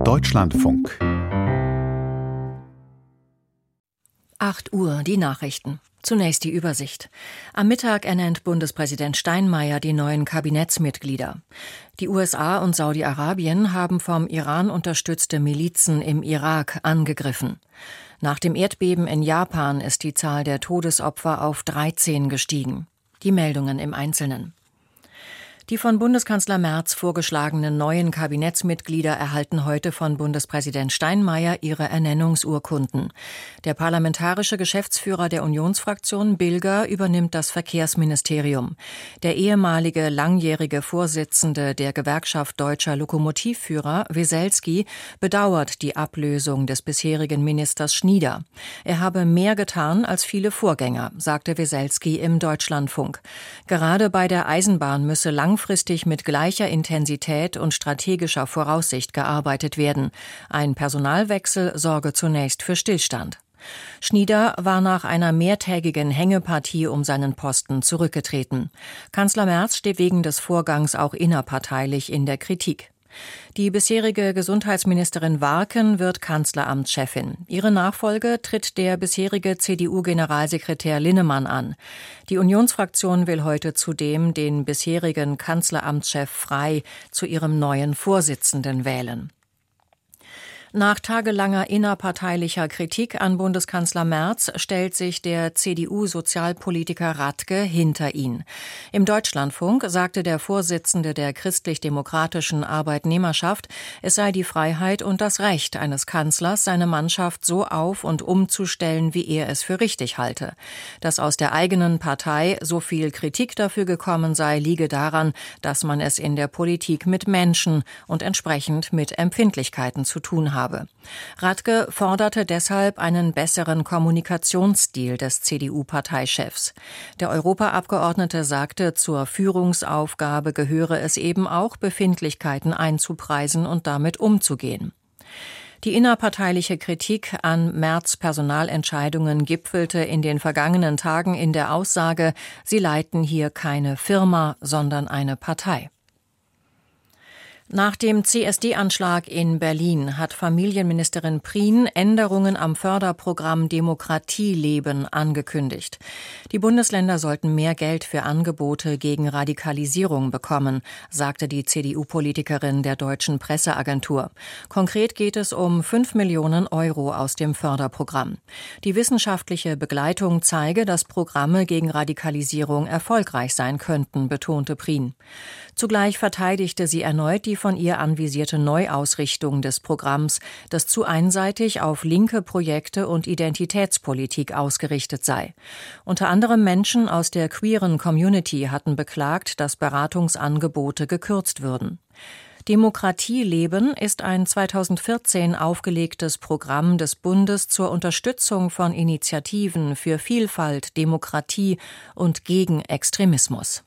Deutschlandfunk. 8 Uhr, die Nachrichten. Zunächst die Übersicht. Am Mittag ernennt Bundespräsident Steinmeier die neuen Kabinettsmitglieder. Die USA und Saudi-Arabien haben vom Iran unterstützte Milizen im Irak angegriffen. Nach dem Erdbeben in Japan ist die Zahl der Todesopfer auf 13 gestiegen. Die Meldungen im Einzelnen. Die von Bundeskanzler Merz vorgeschlagenen neuen Kabinettsmitglieder erhalten heute von Bundespräsident Steinmeier ihre Ernennungsurkunden. Der parlamentarische Geschäftsführer der Unionsfraktion Bilger übernimmt das Verkehrsministerium. Der ehemalige langjährige Vorsitzende der Gewerkschaft Deutscher Lokomotivführer, Weselski, bedauert die Ablösung des bisherigen Ministers Schnieder. Er habe mehr getan als viele Vorgänger, sagte Weselski im Deutschlandfunk. Gerade bei der Eisenbahn müsse langfristig mit gleicher Intensität und strategischer Voraussicht gearbeitet werden. Ein Personalwechsel sorge zunächst für Stillstand. Schnieder war nach einer mehrtägigen Hängepartie um seinen Posten zurückgetreten. Kanzler Merz steht wegen des Vorgangs auch innerparteilich in der Kritik. Die bisherige Gesundheitsministerin Warken wird Kanzleramtschefin. Ihre Nachfolge tritt der bisherige CDU-Generalsekretär Linnemann an. Die Unionsfraktion will heute zudem den bisherigen Kanzleramtschef Frey zu ihrem neuen Vorsitzenden wählen. Nach tagelanger innerparteilicher Kritik an Bundeskanzler Merz stellt sich der CDU-Sozialpolitiker Radke hinter ihn. Im Deutschlandfunk sagte der Vorsitzende der christlich-demokratischen Arbeitnehmerschaft, es sei die Freiheit und das Recht eines Kanzlers, seine Mannschaft so auf- und umzustellen, wie er es für richtig halte. Dass aus der eigenen Partei so viel Kritik dafür gekommen sei, liege daran, dass man es in der Politik mit Menschen und entsprechend mit Empfindlichkeiten zu tun habe. Radke forderte deshalb einen besseren Kommunikationsstil des CDU-Parteichefs. Der Europaabgeordnete sagte, zur Führungsaufgabe gehöre es eben auch, Befindlichkeiten einzupreisen und damit umzugehen. Die innerparteiliche Kritik an Merz' Personalentscheidungen gipfelte in den vergangenen Tagen in der Aussage, sie leiten hier keine Firma, sondern eine Partei. Nach dem CSD-Anschlag in Berlin hat Familienministerin Prien Änderungen am Förderprogramm Demokratieleben angekündigt. Die Bundesländer sollten mehr Geld für Angebote gegen Radikalisierung bekommen, sagte die CDU-Politikerin der Deutschen Presseagentur. Konkret geht es um 5 Millionen Euro aus dem Förderprogramm. Die wissenschaftliche Begleitung zeige, dass Programme gegen Radikalisierung erfolgreich sein könnten, betonte Prien. Zugleich verteidigte sie erneut die von ihr anvisierte Neuausrichtung des Programms, das zu einseitig auf linke Projekte und Identitätspolitik ausgerichtet sei. Unter anderem Menschen aus der queeren Community hatten beklagt, dass Beratungsangebote gekürzt würden. Demokratieleben ist ein 2014 aufgelegtes Programm des Bundes zur Unterstützung von Initiativen für Vielfalt, Demokratie und gegen Extremismus.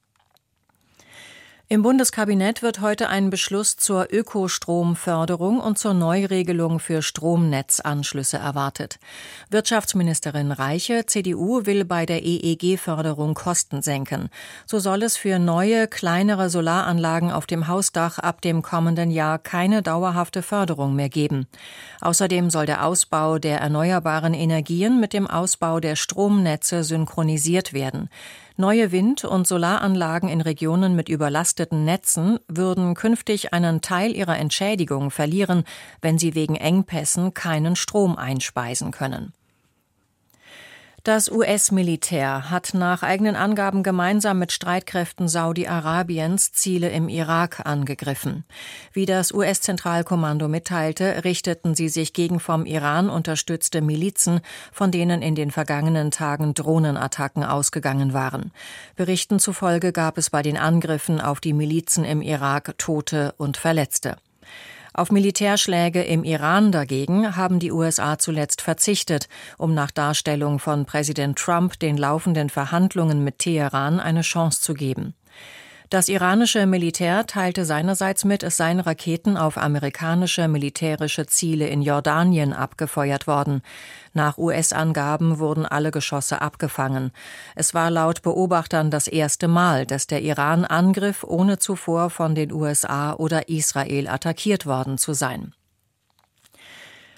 Im Bundeskabinett wird heute ein Beschluss zur Ökostromförderung und zur Neuregelung für Stromnetzanschlüsse erwartet. Wirtschaftsministerin Reiche, CDU, will bei der EEG-Förderung Kosten senken. So soll es für neue, kleinere Solaranlagen auf dem Hausdach ab dem kommenden Jahr keine dauerhafte Förderung mehr geben. Außerdem soll der Ausbau der erneuerbaren Energien mit dem Ausbau der Stromnetze synchronisiert werden. Neue Wind- und Solaranlagen in Regionen mit überlasteten Netzen würden künftig einen Teil ihrer Entschädigung verlieren, wenn sie wegen Engpässen keinen Strom einspeisen können. Das US-Militär hat nach eigenen Angaben gemeinsam mit Streitkräften Saudi-Arabiens Ziele im Irak angegriffen. Wie das US-Zentralkommando mitteilte, richteten sie sich gegen vom Iran unterstützte Milizen, von denen in den vergangenen Tagen Drohnenattacken ausgegangen waren. Berichten zufolge gab es bei den Angriffen auf die Milizen im Irak Tote und Verletzte. Auf Militärschläge im Iran dagegen haben die USA zuletzt verzichtet, um nach Darstellung von Präsident Trump den laufenden Verhandlungen mit Teheran eine Chance zu geben. Das iranische Militär teilte seinerseits mit, es seien Raketen auf amerikanische militärische Ziele in Jordanien abgefeuert worden. Nach US-Angaben wurden alle Geschosse abgefangen. Es war laut Beobachtern das erste Mal, dass der Iran angriff, ohne zuvor von den USA oder Israel attackiert worden zu sein.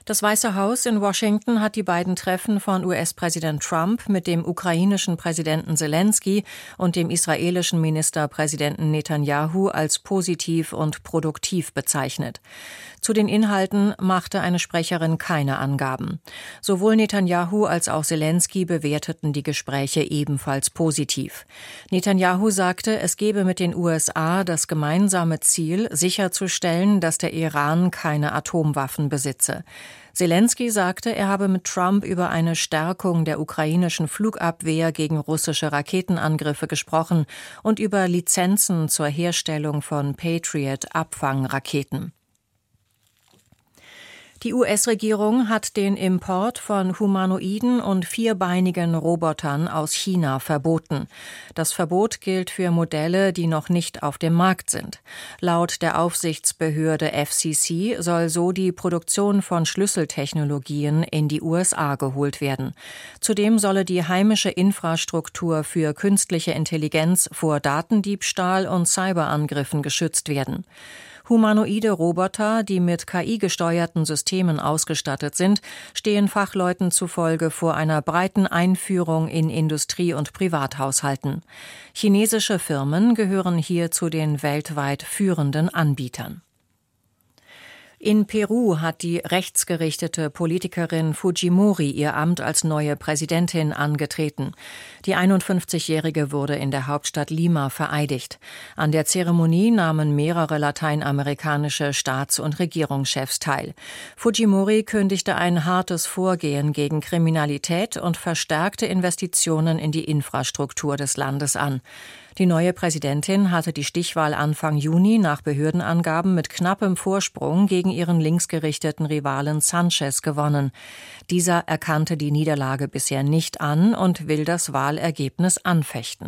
Das Weiße Haus in Washington hat die beiden Treffen von US-Präsident Trump mit dem ukrainischen Präsidenten Selensky und dem israelischen Ministerpräsidenten Netanyahu als positiv und produktiv bezeichnet. Zu den Inhalten machte eine Sprecherin keine Angaben. Sowohl Netanyahu als auch Selensky bewerteten die Gespräche ebenfalls positiv. Netanyahu sagte, es gebe mit den USA das gemeinsame Ziel, sicherzustellen, dass der Iran keine Atomwaffen besitze. Selensky sagte, er habe mit Trump über eine Stärkung der ukrainischen Flugabwehr gegen russische Raketenangriffe gesprochen und über Lizenzen zur Herstellung von Patriot-Abfangraketen. Die US-Regierung hat den Import von humanoiden und vierbeinigen Robotern aus China verboten. Das Verbot gilt für Modelle, die noch nicht auf dem Markt sind. Laut der Aufsichtsbehörde FCC soll so die Produktion von Schlüsseltechnologien in die USA geholt werden. Zudem solle die heimische Infrastruktur für künstliche Intelligenz vor Datendiebstahl und Cyberangriffen geschützt werden. Humanoide Roboter, die mit KI-gesteuerten Systemen ausgestattet sind, stehen Fachleuten zufolge vor einer breiten Einführung in Industrie- und Privathaushalten. Chinesische Firmen gehören hier zu den weltweit führenden Anbietern. In Peru hat die rechtsgerichtete Politikerin Fujimori ihr Amt als neue Präsidentin angetreten. Die 51-Jährige wurde in der Hauptstadt Lima vereidigt. An der Zeremonie nahmen mehrere lateinamerikanische Staats- und Regierungschefs teil. Fujimori kündigte ein hartes Vorgehen gegen Kriminalität und verstärkte Investitionen in die Infrastruktur des Landes an. Die neue Präsidentin hatte die Stichwahl Anfang Juni nach Behördenangaben mit knappem Vorsprung gegen ihren linksgerichteten Rivalen Sanchez gewonnen. Dieser erkannte die Niederlage bisher nicht an und will das Wahlergebnis anfechten.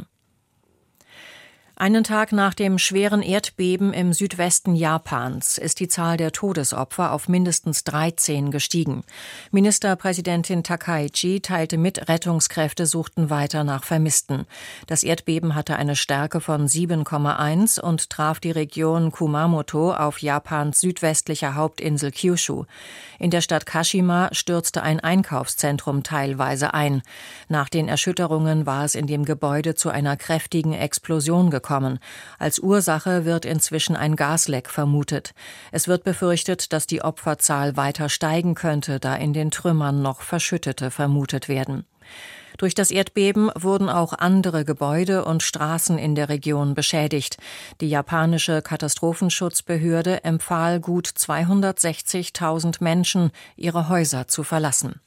Einen Tag nach dem schweren Erdbeben im Südwesten Japans ist die Zahl der Todesopfer auf mindestens 13 gestiegen. Ministerpräsidentin Takaichi teilte mit, Rettungskräfte suchten weiter nach Vermissten. Das Erdbeben hatte eine Stärke von 7,1 und traf die Region Kumamoto auf Japans südwestlicher Hauptinsel Kyushu. In der Stadt Kashima stürzte ein Einkaufszentrum teilweise ein. Nach den Erschütterungen war es in dem Gebäude zu einer kräftigen Explosion gekommen. Als Ursache wird inzwischen ein Gasleck vermutet. Es wird befürchtet, dass die Opferzahl weiter steigen könnte, da in den Trümmern noch Verschüttete vermutet werden. Durch das Erdbeben wurden auch andere Gebäude und Straßen in der Region beschädigt. Die japanische Katastrophenschutzbehörde empfahl gut 260.000 Menschen, ihre Häuser zu verlassen.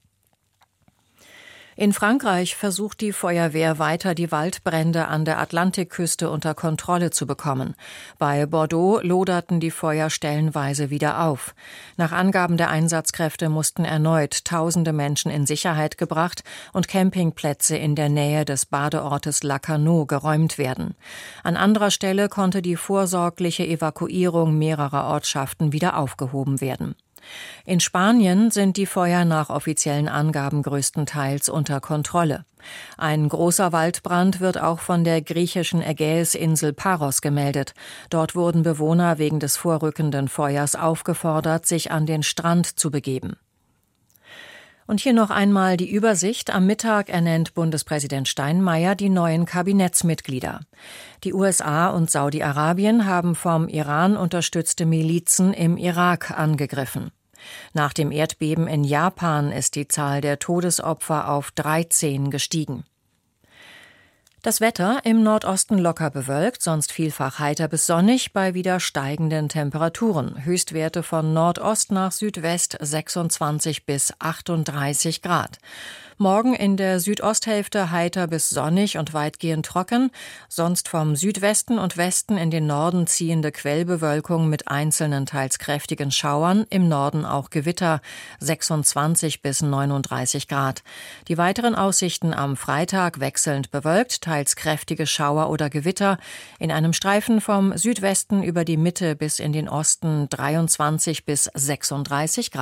In Frankreich versucht die Feuerwehr weiter, die Waldbrände an der Atlantikküste unter Kontrolle zu bekommen. Bei Bordeaux loderten die Feuer stellenweise wieder auf. Nach Angaben der Einsatzkräfte mussten erneut Tausende Menschen in Sicherheit gebracht und Campingplätze in der Nähe des Badeortes Lacanau geräumt werden. An anderer Stelle konnte die vorsorgliche Evakuierung mehrerer Ortschaften wieder aufgehoben werden. In Spanien sind die Feuer nach offiziellen Angaben größtenteils unter Kontrolle. Ein großer Waldbrand wird auch von der griechischen Ägäisinsel Paros gemeldet. Dort wurden Bewohner wegen des vorrückenden Feuers aufgefordert, sich an den Strand zu begeben. Und hier noch einmal die Übersicht. Am Mittag ernennt Bundespräsident Steinmeier die neuen Kabinettsmitglieder. Die USA und Saudi-Arabien haben vom Iran unterstützte Milizen im Irak angegriffen. Nach dem Erdbeben in Japan ist die Zahl der Todesopfer auf 13 gestiegen. Das Wetter im Nordosten locker bewölkt, sonst vielfach heiter bis sonnig bei wieder steigenden Temperaturen. Höchstwerte von Nordost nach Südwest 26 bis 38 Grad. Morgen in der Südosthälfte heiter bis sonnig und weitgehend trocken, sonst vom Südwesten und Westen in den Norden ziehende Quellbewölkung mit einzelnen teils kräftigen Schauern, im Norden auch Gewitter, 26 bis 39 Grad. Die weiteren Aussichten am Freitag wechselnd bewölkt, teils kräftige Schauer oder Gewitter, in einem Streifen vom Südwesten über die Mitte bis in den Osten 23 bis 36 Grad.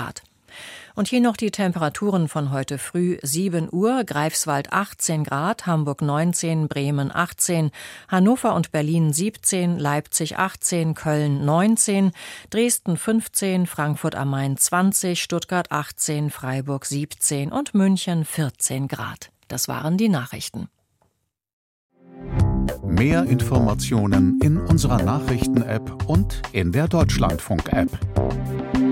Und hier noch die Temperaturen von heute früh: 7 Uhr, Greifswald 18 Grad, Hamburg 19, Bremen 18, Hannover und Berlin 17, Leipzig 18, Köln 19, Dresden 15, Frankfurt am Main 20, Stuttgart 18, Freiburg 17 und München 14 Grad. Das waren die Nachrichten. Mehr Informationen in unserer Nachrichten-App und in der Deutschlandfunk-App.